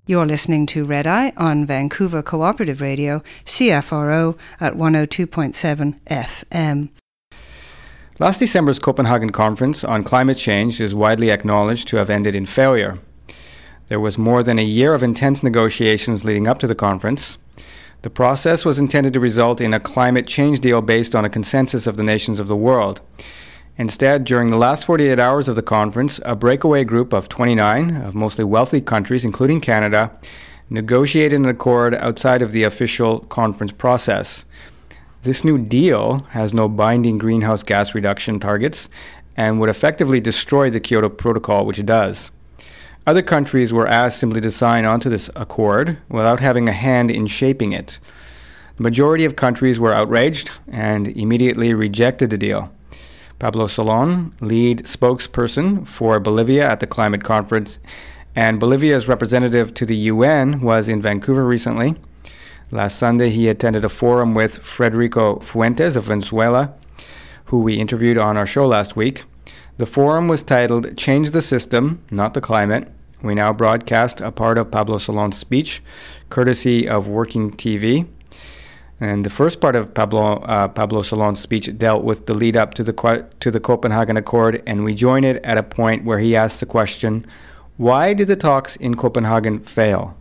You're listening to Red Eye on Vancouver Cooperative Radio, CFRO at 102.7 FM. Last December's Copenhagen Conference on Climate Change is widely acknowledged to have ended in failure. There was more than a year of intense negotiations leading up to the conference. The process was intended to result in a climate change deal based on a consensus of the nations of the world. Instead, during the last 48 hours of the conference, a breakaway group of 29 of mostly wealthy countries, including Canada, negotiated an accord outside of the official conference process. This new deal has no binding greenhouse gas reduction targets and would effectively destroy the Kyoto Protocol, which it does. Other countries were asked simply to sign onto this accord without having a hand in shaping it. The majority of countries were outraged and immediately rejected the deal. Pablo Solon, lead spokesperson for Bolivia at the climate conference, and Bolivia's representative to the UN, was in Vancouver recently. Last Sunday, he attended a forum with Federico Fuentes of Venezuela, who we interviewed on our show last week. The forum was titled "Change the System, Not the Climate." We now broadcast a part of Pablo Solon's speech, courtesy of Working TV. And the first part of Pablo Solon's speech dealt with the lead up to the Copenhagen Accord, and we join it at a point where he asks the question, why did the talks in Copenhagen fail?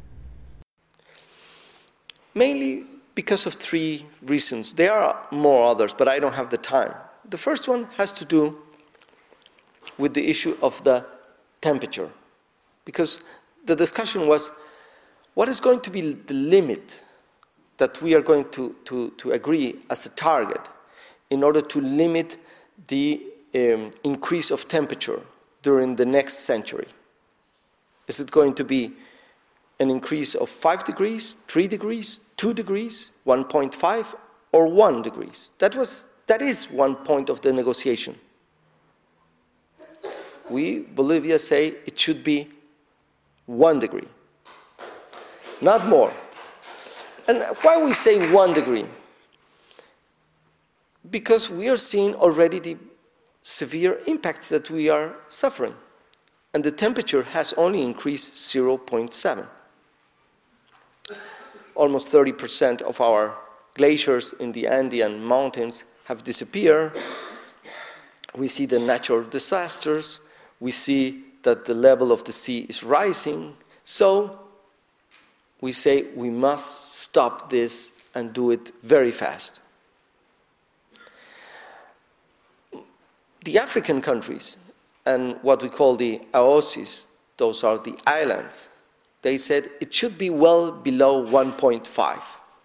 Mainly because of three reasons. There are more others, but I don't have the time. The first one has to do with the issue of the temperature, because the discussion was, what is going to be the limit that we are going to agree as a target in order to limit the increase of temperature during the next century? Is it going to be an increase of 5 degrees, 3 degrees, 2 degrees, 1.5, or 1 degrees? That is one point of the negotiation. We, Bolivia, say it should be 1 degree, not more. And why we say 1 degree? Because we are seeing already the severe impacts that we are suffering. And the temperature has only increased 0.7. Almost 30% of our glaciers in the Andean mountains have disappeared. We see the natural disasters. We see that the level of the sea is rising. So we say we must stop this and do it very fast. The African countries and what we call the AOCIs, those are the islands, they said it should be well below 1.5.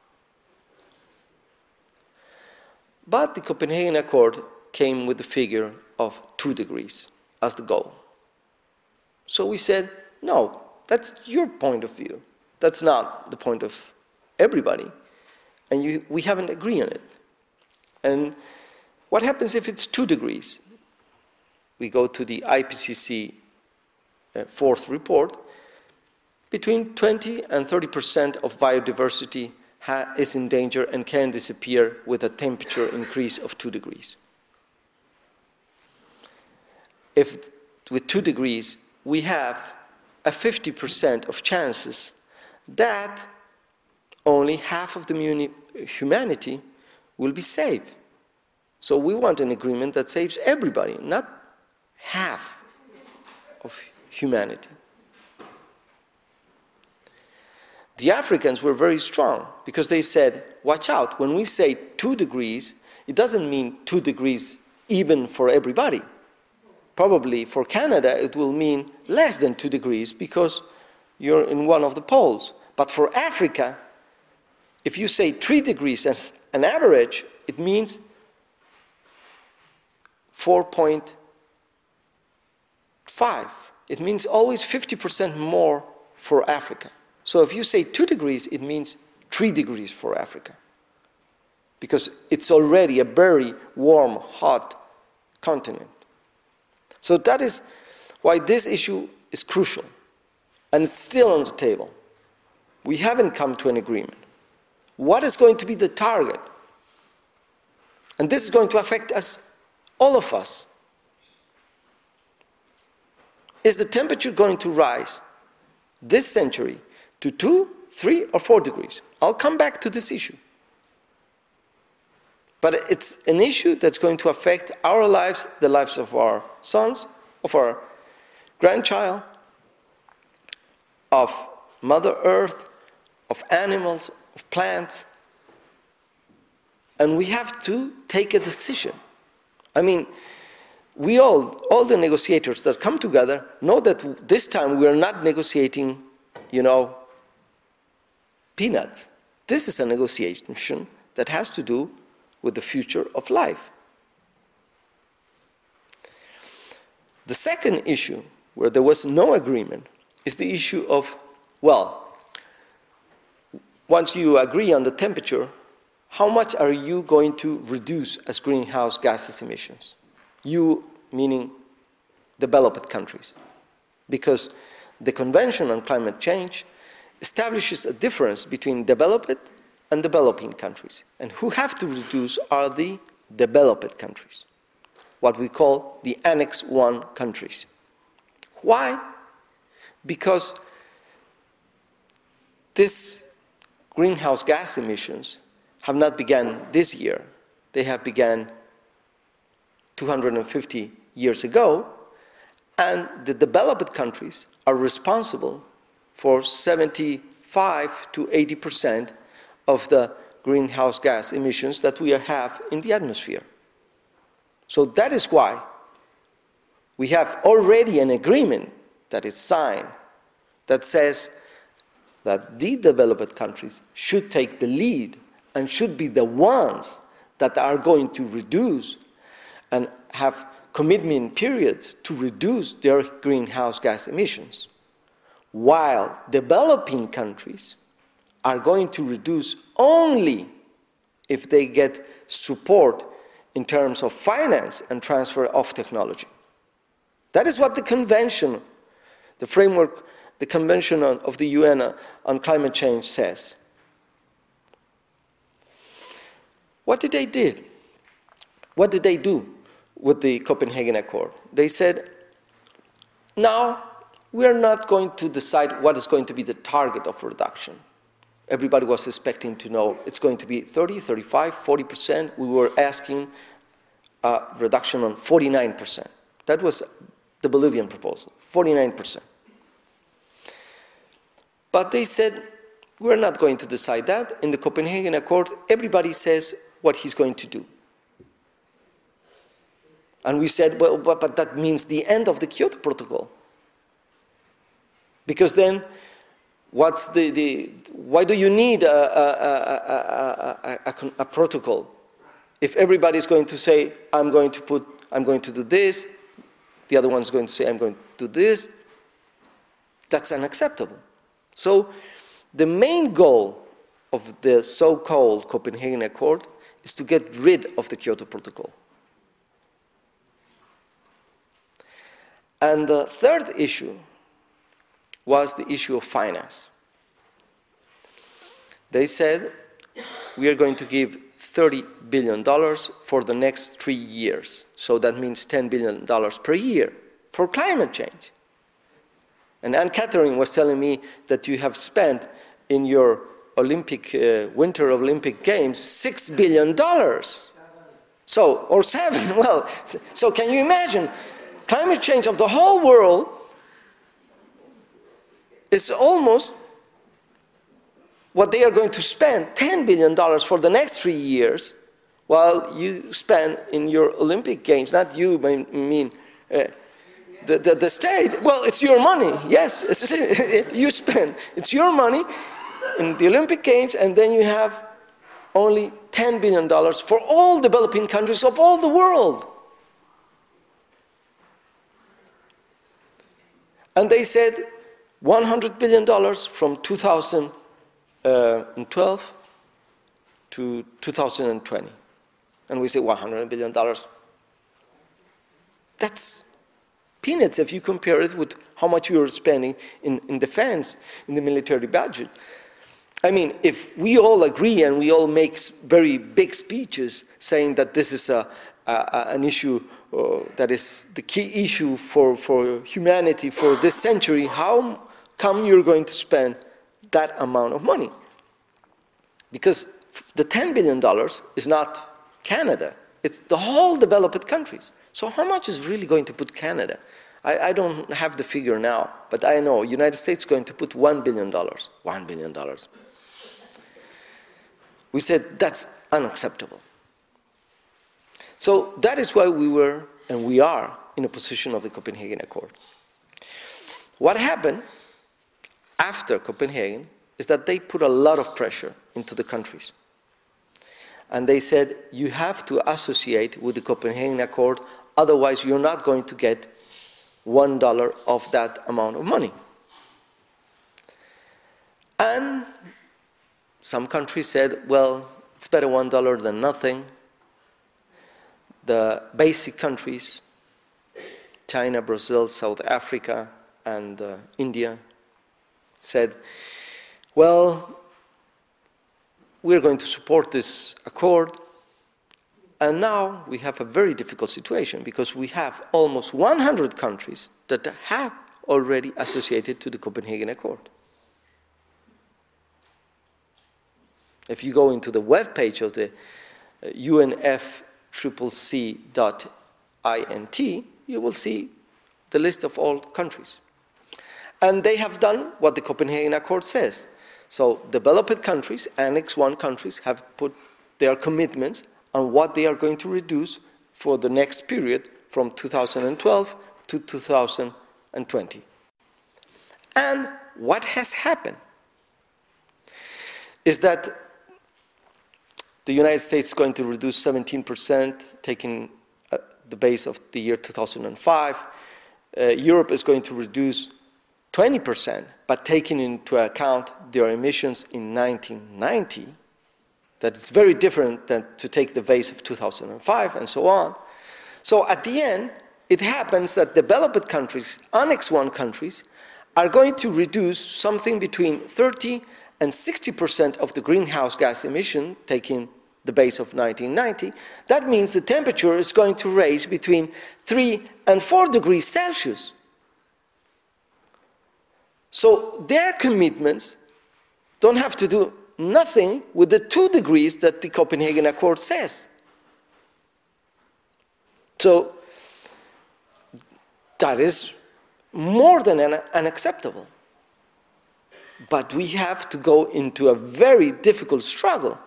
But the Copenhagen Accord came with the figure of 2 degrees as the goal. So we said, no, that's your point of view. That's not the point of everybody. And we haven't agreed on it. And what happens if it's 2 degrees? We go to the IPCC fourth report. Between 20 and 30% of biodiversity is in danger and can disappear with a temperature increase of 2 degrees. If with 2 degrees we have a 50% of chances that only half of the humanity will be saved. So we want an agreement that saves everybody, not half of humanity. The Africans were very strong because they said, watch out, when we say 2 degrees, it doesn't mean 2 degrees even for everybody. Probably for Canada it will mean less than 2 degrees because you're in one of the poles. But for Africa, if you say 3 degrees as an average, it means 4.5. It means always 50% more for Africa. So if you say 2 degrees, it means 3 degrees for Africa. Because it's already a very warm, hot continent. So that is why this issue is crucial. And it's still on the table. We haven't come to an agreement. What is going to be the target? And this is going to affect us, all of us. Is the temperature going to rise this century to 2, 3, or 4 degrees. I'll come back to this issue. But it's an issue that's going to affect our lives, the lives of our sons, of our grandchild, of Mother Earth, of animals, of plants. And we have to take a decision. I mean, we all the negotiators that come together know that this time we are not negotiating, peanuts. This is a negotiation that has to do with the future of life. The second issue, where there was no agreement, is the issue of, once you agree on the temperature, how much are you going to reduce as greenhouse gases emissions? You, meaning developed countries. Because the Convention on Climate Change establishes a difference between developed and developing countries. And who have to reduce are the developed countries, what we call the Annex I countries. Why? Because these greenhouse gas emissions have not begun this year. They have begun 250 years ago, and the developed countries are responsible for 75 to 80% of the greenhouse gas emissions that we have in the atmosphere. So that is why we have already an agreement that is signed that says that the developed countries should take the lead and should be the ones that are going to reduce and have commitment periods to reduce their greenhouse gas emissions, while developing countries are going to reduce only if they get support in terms of finance and transfer of technology. That is what the convention, the framework, the Convention of the UN on Climate Change says. What did they do? What did they do with the Copenhagen Accord? They said, now we are not going to decide what is going to be the target of reduction. Everybody was expecting to know it's going to be 30, 35, 40%. We were asking a reduction on 49%. That was the Bolivian proposal, 49%. But they said, we're not going to decide that. In the Copenhagen Accord, everybody says what he's going to do. And we said, well, but that means the end of the Kyoto Protocol. Because then, why do you need a protocol? If everybody's going to say, I'm going to do this, the other one's going to say, I'm going to do this, that's unacceptable. So the main goal of the so-called Copenhagen Accord is to get rid of the Kyoto Protocol. And the third issue was the issue of finance. They said, we are going to give $30 billion for the next 3 years. So that means $10 billion per year for climate change. And Anne-Catherine was telling me that you have spent in your Winter Olympic Games $6 billion. Or 7, well, so can you imagine? Climate change of the whole world is almost what they are going to spend, $10 billion for the next 3 years, while you spend in your Olympic Games, not you, I mean, the state, well, it's your money, yes, you spend, it's your money in the Olympic Games, and then you have only $10 billion for all developing countries of all the world. And they said $100 billion from 2012 to 2020. And we say $100 billion. That's peanuts if you compare it with how much you're spending in defense, in the military budget. I mean, if we all agree and we all make very big speeches saying that this is an issue that is the key issue for humanity for this century, how come you're going to spend that amount of money? Because the $10 billion is not Canada. It's the whole developed countries. So how much is really going to put Canada? I don't have the figure now, but I know United States is going to put $1 billion. $1 billion. We said that's unacceptable. So that is why we were, and we are, in a position of the Copenhagen Accord. What happened after Copenhagen is that they put a lot of pressure into the countries. And they said, you have to associate with the Copenhagen Accord, otherwise you're not going to get $1 of that amount of money. And some countries said, well, it's better $1 than nothing. The basic countries, China, Brazil, South Africa, and India, said, well, we're going to support this accord. And now we have a very difficult situation because we have almost 100 countries that have already associated to the Copenhagen Accord. If you go into the webpage of the UNFCCC.int, you will see the list of all countries. And they have done what the Copenhagen Accord says. So developed countries, Annex 1 countries, have put their commitments on what they are going to reduce for the next period from 2012 to 2020. And what has happened is that the United States is going to reduce 17%, taking the base of the year 2005. Europe is going to reduce 20%, but taking into account their emissions in 1990, that is very different than to take the base of 2005 and so on. So at the end, it happens that developed countries, Annex 1 countries, are going to reduce something between 30 and 60% of the greenhouse gas emission, taking the base of 1990. That means the temperature is going to rise between 3 and 4 degrees Celsius. So their commitments don't have to do nothing with the 2 degrees that the Copenhagen Accord says. So that is more than unacceptable. But we have to go into a very difficult struggle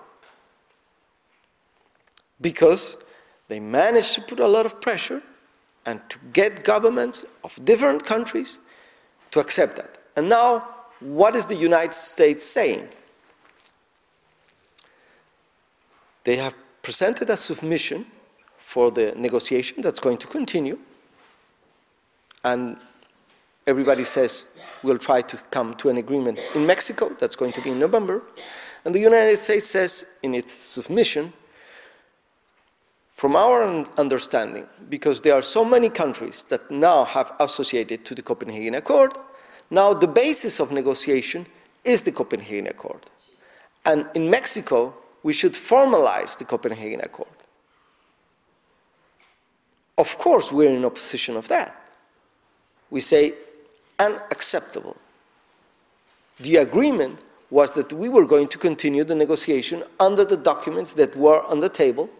because they managed to put a lot of pressure and to get governments of different countries to accept that. And now, what is the United States saying? They have presented a submission for the negotiation that's going to continue. And everybody says we'll try to come to an agreement in Mexico. That's going to be in November. And the United States says in its submission, from our understanding, because there are so many countries that now have associated to the Copenhagen Accord, now the basis of negotiation is the Copenhagen Accord. And in Mexico, we should formalize the Copenhagen Accord. Of course, we're in opposition of that. We say, unacceptable. The agreement was that we were going to continue the negotiation under the documents that were on the table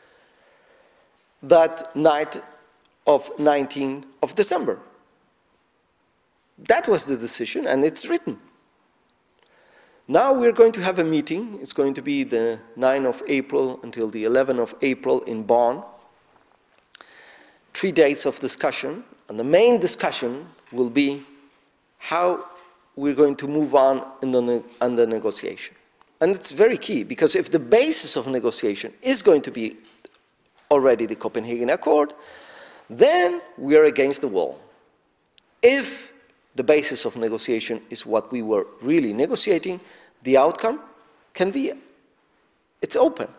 that night of 19th of December. That was the decision, and it's written. Now we're going to have a meeting. It's going to be the 9th of April until the 11th of April in Bonn. 3 days of discussion, and the main discussion will be how we're going to move on in the negotiation. And it's very key, because if the basis of negotiation is going to be already the Copenhagen Accord, then we are against the wall. If the basis of negotiation is what we were really negotiating, the outcome can be, it's open.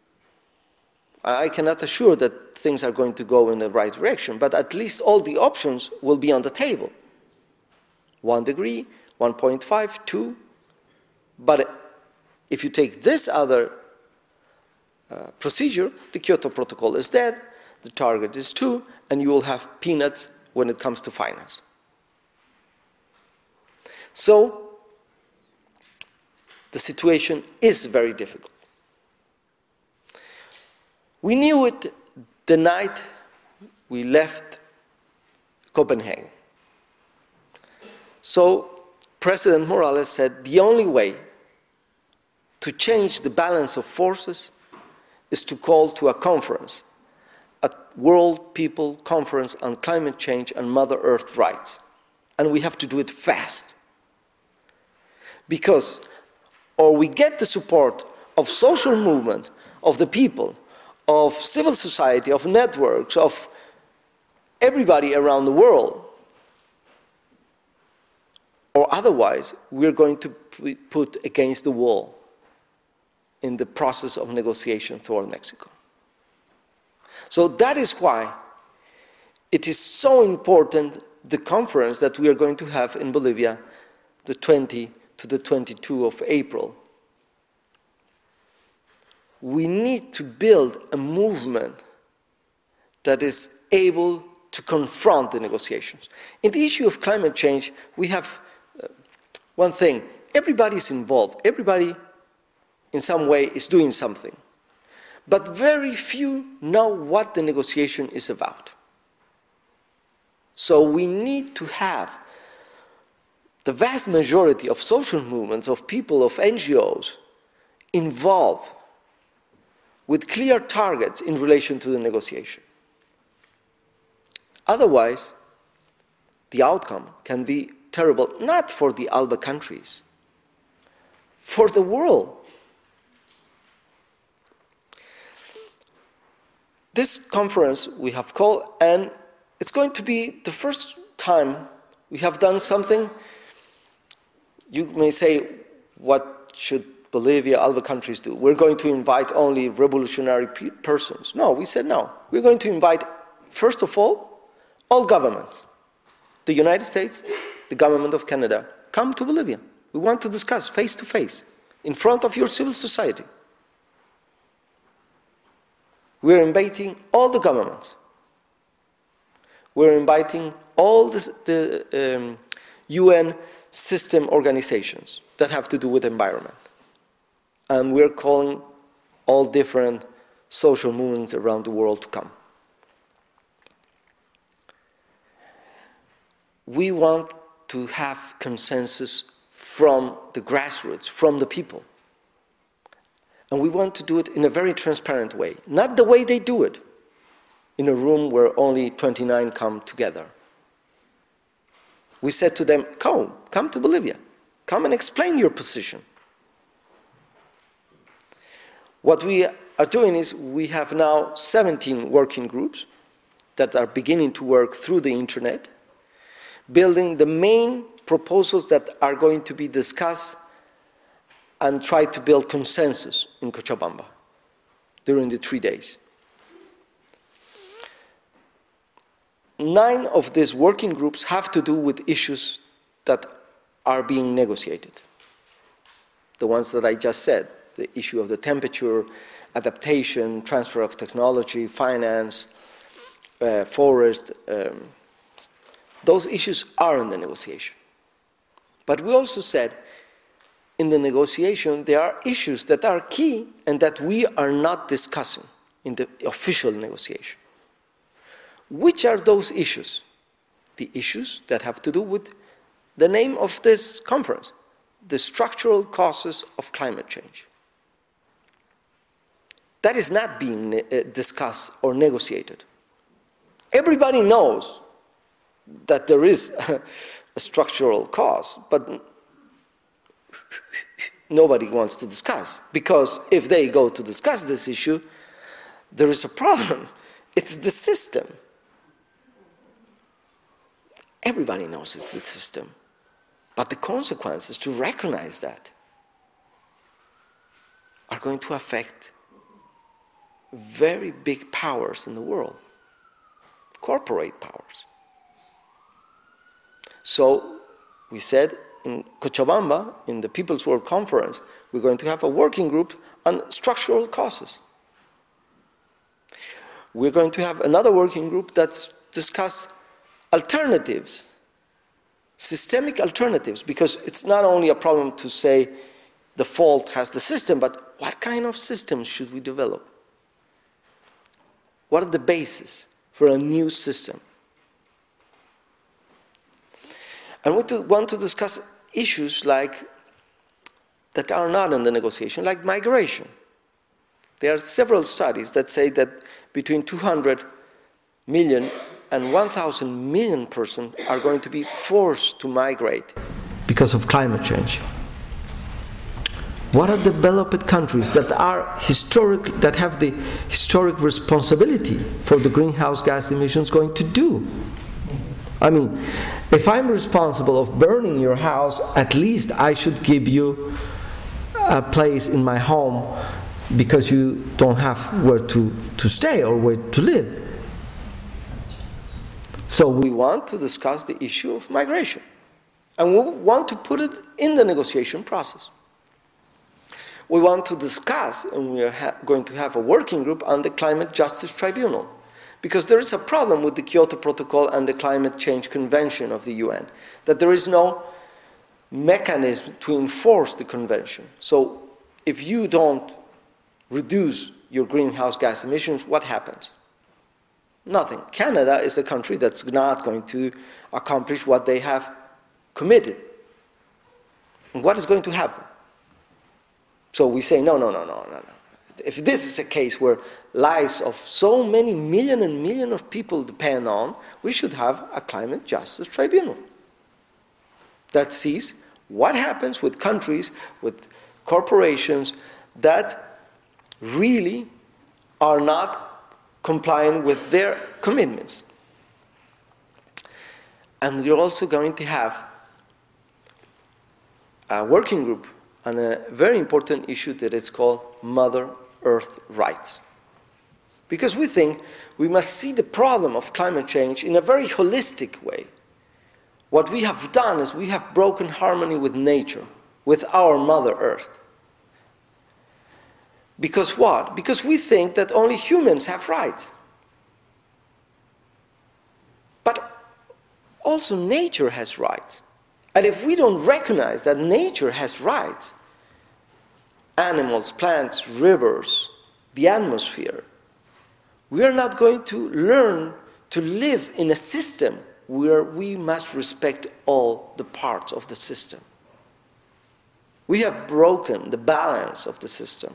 I cannot assure that things are going to go in the right direction, but at least all the options will be on the table. 1 degree, 1.5, 2. But if you take this other procedure, the Kyoto Protocol is dead, the target is 2, and you will have peanuts when it comes to finance. So the situation is very difficult. We knew it the night we left Copenhagen. So President Morales said the only way to change the balance of forces is to call to a conference, a World People Conference on Climate Change and Mother Earth Rights. And we have to do it fast. Because or we get the support of social movement, of the people, of civil society, of networks, of everybody around the world, or otherwise we're going to be put against the wall in the process of negotiation toward Mexico. So that is why it is so important, the conference that we are going to have in Bolivia, the 20 to the 22 of April. We need to build a movement that is able to confront the negotiations. In the issue of climate change, we have one thing. Everybody is involved. Everybody, in some way, is doing something. But very few know what the negotiation is about. So we need to have the vast majority of social movements, of people, of NGOs, involved with clear targets in relation to the negotiation. Otherwise, the outcome can be terrible, not for the ALBA countries, for the world. This conference we have called, and it's going to be the first time we have done something. You may say, what should Bolivia, ALBA countries do? We're going to invite only revolutionary persons. No, we said no. We're going to invite, first of all governments. The United States, the government of Canada, come to Bolivia. We want to discuss face to face, in front of your civil society. We're inviting all the governments. We're inviting all the UN system organizations that have to do with environment. And we're calling all different social movements around the world to come. We want to have consensus from the grassroots, from the people. And we want to do it in a very transparent way, not the way they do it, in a room where only 29 come together. We said to them, come to Bolivia, come and explain your position. What we are doing is we have now 17 working groups that are beginning to work through the internet, building the main proposals that are going to be discussed and try to build consensus in Cochabamba during the 3 days. 9 of these working groups have to do with issues that are being negotiated. The ones that I just said, the issue of the temperature, adaptation, transfer of technology, finance, forest, those issues are in the negotiation. But we also said, in the negotiation, there are issues that are key and that we are not discussing in the official negotiation. Which are those issues? The issues that have to do with the name of this conference, the structural causes of climate change. That is not being discussed or negotiated. Everybody knows that there is a structural cause, but nobody wants to discuss, because if they go to discuss this issue, there is a problem. It's the system. Everybody knows it's the system, but the consequences to recognize that are going to affect very big powers in the world, corporate powers. So we said in Cochabamba, in the People's World Conference, we're going to have a working group on structural causes. We're going to have another working group that's discuss alternatives systemic alternatives, because it's not only a problem to say the fault has the system, but what kind of systems should we develop? What are the bases for a new system? And we want to discuss issues that are not in the negotiation, like migration. There are several studies that say that between 200 million and 1,000 million persons are going to be forced to migrate because of climate change. What are developed countries that have the historic responsibility for the greenhouse gas emissions going to do? I mean, if I'm responsible of burning your house, at least I should give you a place in my home because you don't have where to stay or where to live. So we want to discuss the issue of migration, and we want to put it in the negotiation process. We want to discuss, and we are going to have a working group on the Climate Justice Tribunal, because there is a problem with the Kyoto Protocol and the Climate Change Convention of the UN, that there is no mechanism to enforce the convention. So if you don't reduce your greenhouse gas emissions, what happens? Nothing. Canada is a country that's not going to accomplish what they have committed. And what is going to happen? So we say, no. If this is a case where lives of so many million and million of people depend on, we should have a climate justice tribunal that sees what happens with countries, with corporations that really are not complying with their commitments. And we're also going to have a working group on a very important issue that is called Mother Earth rights. Because we think we must see the problem of climate change in a very holistic way. What we have done is we have broken harmony with nature, with our Mother Earth. Because what? Because we think that only humans have rights. But also nature has rights. And if we don't recognize that nature has rights, animals, plants, rivers, the atmosphere, we are not going to learn to live in a system where we must respect all the parts of the system. We have broken the balance of the system.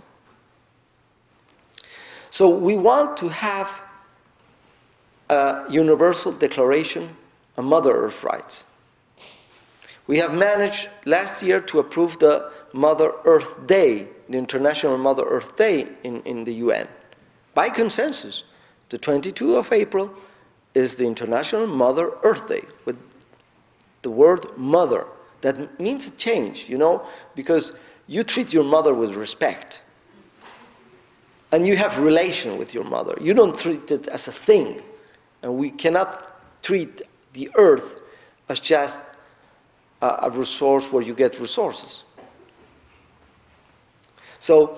So we want to have a universal declaration on Mother Earth rights. We have managed last year to approve the Mother Earth Day, the International Mother Earth Day in the UN. By consensus, the 22nd of April is the International Mother Earth Day, with the word mother. That means a change, because you treat your mother with respect. And you have relation with your mother. You don't treat it as a thing. And we cannot treat the earth as just a resource where you get resources. So,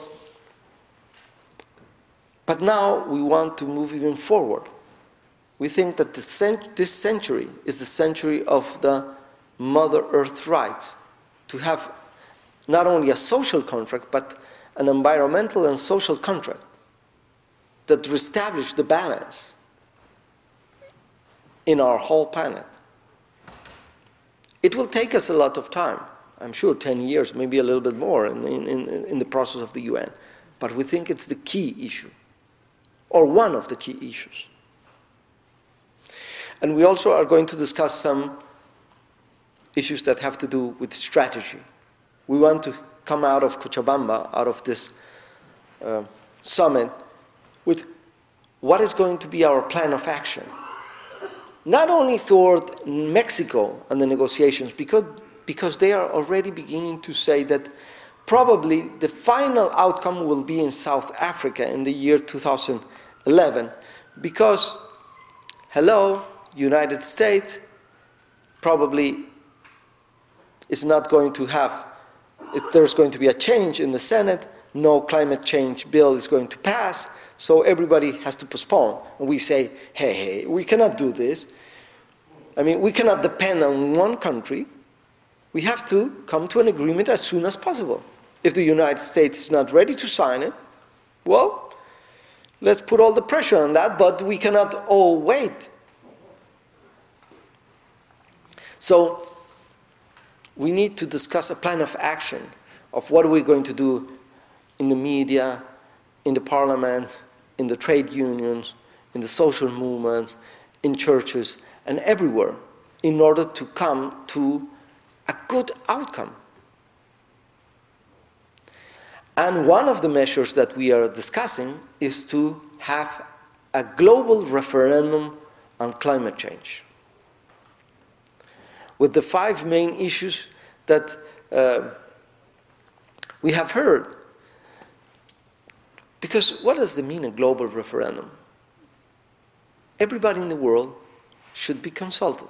but now we want to move even forward. We think that this century is the century of the Mother Earth rights, to have not only a social contract, but an environmental and social contract that reestablish the balance in our whole planet. It will take us a lot of time. I'm sure 10 years, maybe a little bit more in the process of the UN. But we think it's the key issue, or one of the key issues. And we also are going to discuss some issues that have to do with strategy. We want to come out of Cochabamba, out of this summit, with what is going to be our plan of action. Not only toward Mexico and the negotiations, because they are already beginning to say that probably the final outcome will be in South Africa in the year 2011, because, United States probably is not going to have, if there's going to be a change in the Senate, no climate change bill is going to pass, so everybody has to postpone. And we say, hey, we cannot do this. I mean, we cannot depend on one country. We have to come to an agreement as soon as possible. If the United States is not ready to sign it, well, let's put all the pressure on that, but we cannot all wait. So we need to discuss a plan of action of what are we going to do in the media, in the parliament, in the trade unions, in the social movements, in churches, and everywhere in order to come to a good outcome. And one of the measures that we are discussing is to have a global referendum on climate change, with the 5 main issues that we have heard. Because what does it mean, a global referendum? Everybody in the world should be consulted.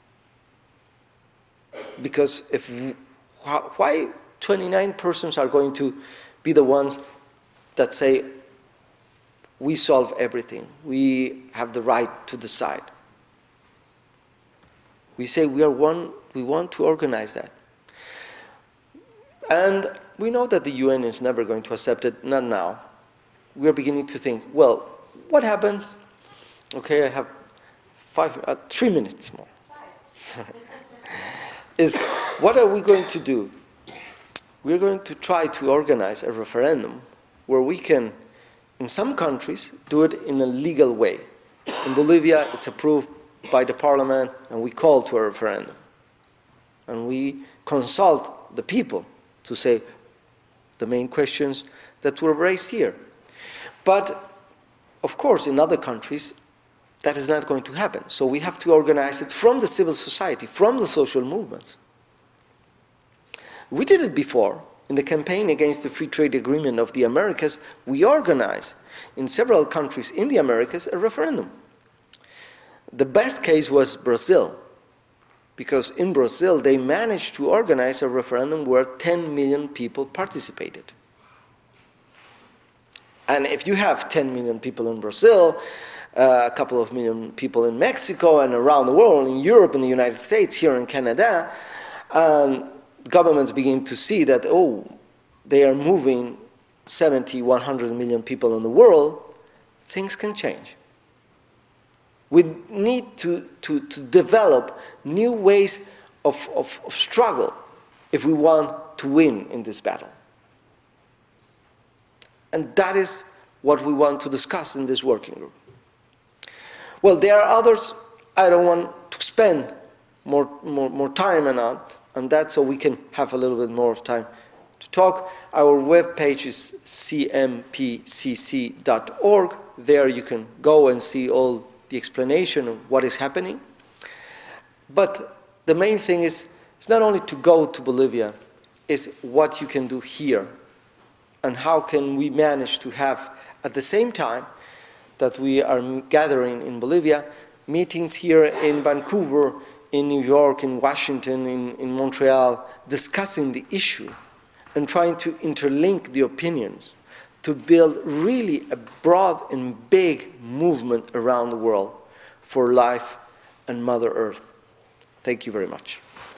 Because why 29 persons are going to be the ones that say, we solve everything, we have the right to decide? We say we are one, we want to organize that. And we know that the UN is never going to accept it, not now. We are beginning to think, well, what happens? Okay, I have 3 minutes more. Is what are we going to do? We're going to try to organize a referendum where we can, in some countries, do it in a legal way. In Bolivia, it's approved by the parliament, and we call to a referendum. And we consult the people to say the main questions that were raised here. But, of course, in other countries, that is not going to happen. So we have to organize it from the civil society, from the social movements. We did it before. In the campaign against the Free Trade Agreement of the Americas, we organized in several countries in the Americas a referendum. The best case was Brazil, because in Brazil they managed to organize a referendum where 10 million people participated. And if you have 10 million people in Brazil, a couple of million people in Mexico and around the world, in Europe, in the United States, here in Canada, governments begin to see that, oh, they are moving 70, 100 million people in the world, things can change. We need to develop new ways of struggle if we want to win in this battle. And that is what we want to discuss in this working group. Well, there are others. I don't want to spend more time on that, so we can have a little bit more of time to talk. Our webpage is cmpcc.org. There you can go and see all the explanation of what is happening. But the main thing is, it's not only to go to Bolivia, it's what you can do here. And how can we manage to have, at the same time that we are gathering in Bolivia, meetings here in Vancouver, in New York, in Washington, in Montreal, discussing the issue and trying to interlink the opinions to build really a broad and big movement around the world for life and Mother Earth. Thank you very much.